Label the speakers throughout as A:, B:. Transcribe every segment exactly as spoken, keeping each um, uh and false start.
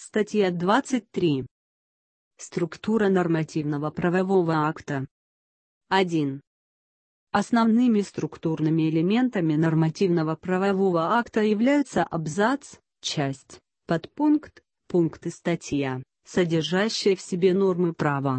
A: Статья двадцать три. Структура нормативного правового акта. один. Основными структурными элементами нормативного правового акта являются абзац, часть, подпункт, пункт и статья, содержащие в себе нормы права.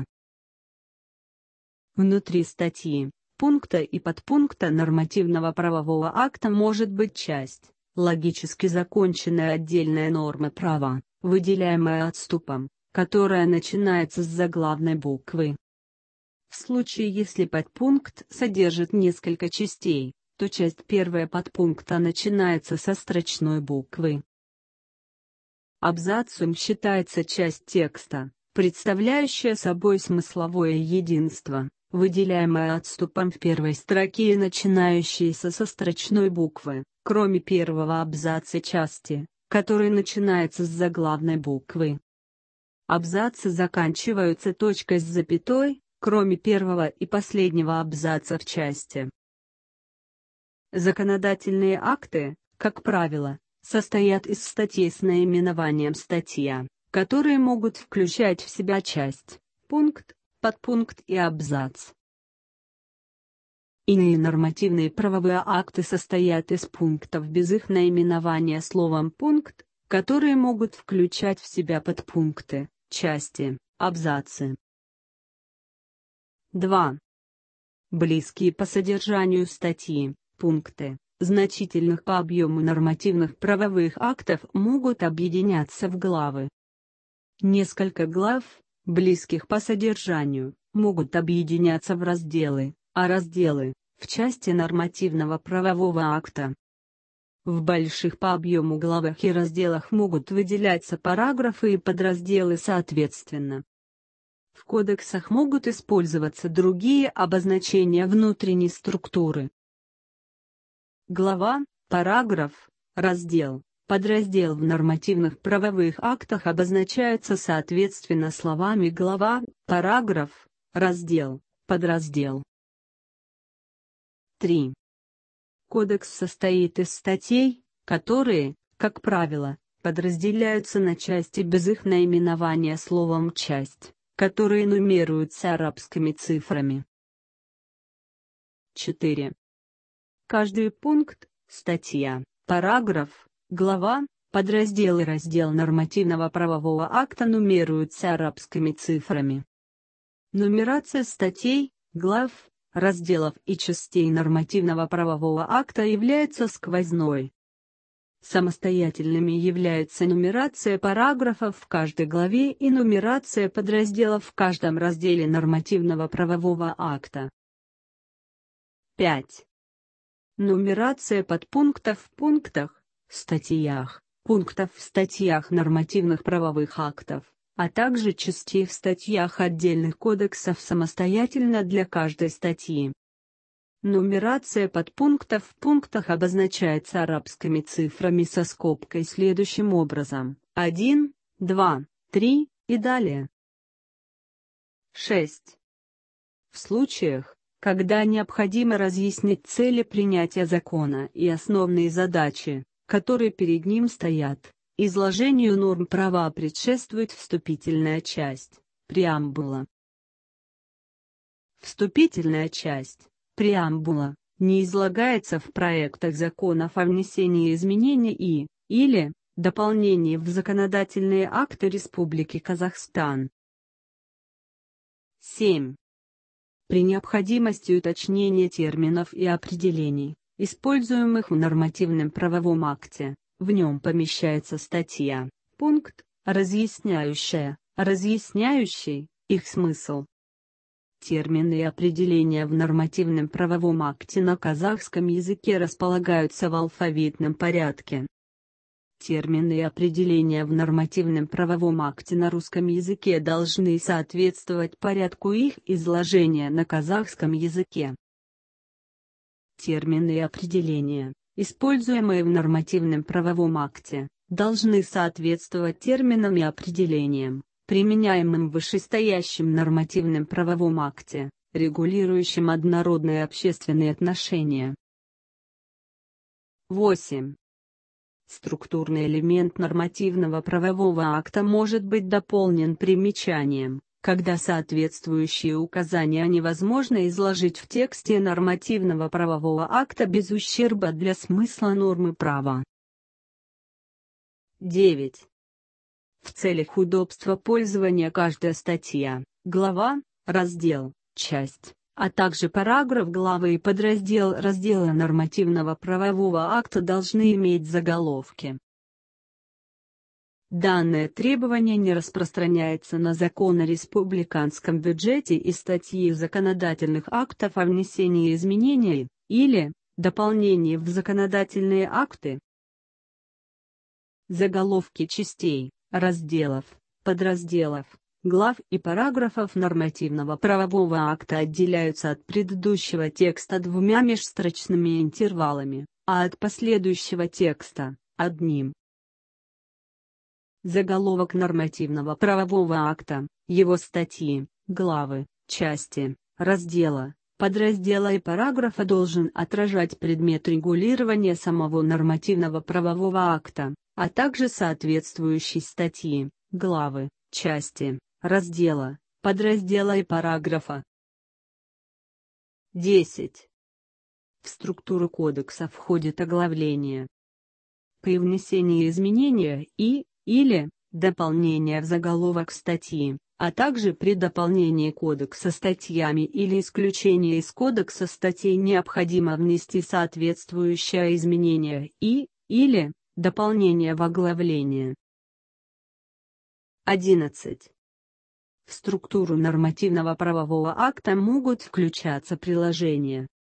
A: Внутри статьи, пункта и подпункта нормативного правового акта может быть часть, логически законченная отдельная норма права, выделяемая отступом, которая начинается с заглавной буквы. В случае, если подпункт содержит несколько частей, то часть первая подпункта начинается со строчной буквы. Абзацем считается часть текста, представляющая собой смысловое единство, выделяемое отступом в первой строке и начинающейся со строчной буквы, кроме первого абзаца части, который начинается с заглавной буквы. Абзацы заканчиваются точкой с запятой, кроме первого и последнего абзаца в части. Законодательные акты, как правило, состоят из статей с наименованием «статья», которые могут включать в себя часть, пункт, подпункт и абзац. Иные нормативные правовые акты состоят из пунктов без их наименования словом «пункт», которые могут включать в себя подпункты, части, абзацы. два. Близкие по содержанию статьи, пункты, значительных по объему нормативных правовых актов могут объединяться в главы. Несколько глав, близких по содержанию, могут объединяться в разделы, а разделы — в части нормативного правового акта. В больших по объему главах и разделах могут выделяться параграфы и подразделы соответственно. В кодексах могут использоваться другие обозначения внутренней структуры. Глава, параграф, раздел, подраздел в нормативных правовых актах обозначаются соответственно словами глава, параграф, раздел, подраздел. три. Кодекс состоит из статей, которые, как правило, подразделяются на части без их наименования словом «часть», которые нумеруются арабскими цифрами. четыре. Каждый пункт, статья, параграф, глава, подраздел и раздел нормативного правового акта нумеруются арабскими цифрами. Нумерация статей, глав, разделов и частей нормативного правового акта является сквозной. Самостоятельными являются нумерация параграфов в каждой главе и нумерация подразделов в каждом разделе нормативного правового акта. пять. Нумерация подпунктов в пунктах, статьях, пунктов в статьях нормативных правовых актов, а также частей в статьях отдельных кодексов самостоятельно для каждой статьи. Нумерация подпунктов в пунктах обозначается арабскими цифрами со скобкой следующим образом: один, два, три и далее. шесть. В случаях, когда необходимо разъяснить цели принятия закона и основные задачи, которые перед ним стоят, изложению норм права предшествует вступительная часть, преамбула. Вступительная часть, преамбула, не излагается в проектах законов о внесении изменений и, или, дополнений в законодательные акты Республики Казахстан. семь. При необходимости уточнения терминов и определений, используемых в нормативном правовом акте, в нем помещается статья, пункт, разъясняющая, разъясняющий их смысл. Термины и определения в нормативном правовом акте на казахском языке располагаются в алфавитном порядке. Термины и определения в нормативном правовом акте на русском языке должны соответствовать порядку их изложения на казахском языке. Термины и определения, используемые в нормативном правовом акте, должны соответствовать терминам и определениям, применяемым в вышестоящем нормативном правовом акте, регулирующем однородные общественные отношения. восемь. Структурный элемент нормативного правового акта может быть дополнен примечанием, когда соответствующие указания невозможно изложить в тексте нормативного правового акта без ущерба для смысла нормы права. девять. В целях удобства пользования каждая статья, глава, раздел, часть, а также параграф главы и подраздел раздела нормативного правового акта должны иметь заголовки. Данное требование не распространяется на закон о республиканском бюджете и статьи законодательных актов о внесении изменений или дополнений в законодательные акты. Заголовки частей, разделов, подразделов, глав и параграфов нормативного правового акта отделяются от предыдущего текста двумя межстрочными интервалами, а от последующего текста – одним. Заголовок нормативного правового акта, его статьи, главы, части, раздела, подраздела и параграфа должен отражать предмет регулирования самого нормативного правового акта, а также соответствующей статьи, главы, части, раздела, подраздела и параграфа. десять. В структуру кодекса входит оглавление. При внесении изменения и, или, дополнения в заголовок статьи, а также при дополнении кодекса статьями или исключении из кодекса статей необходимо внести соответствующее изменение и, или, дополнение в оглавление. одиннадцать. В структуру нормативного правового акта могут включаться приложения,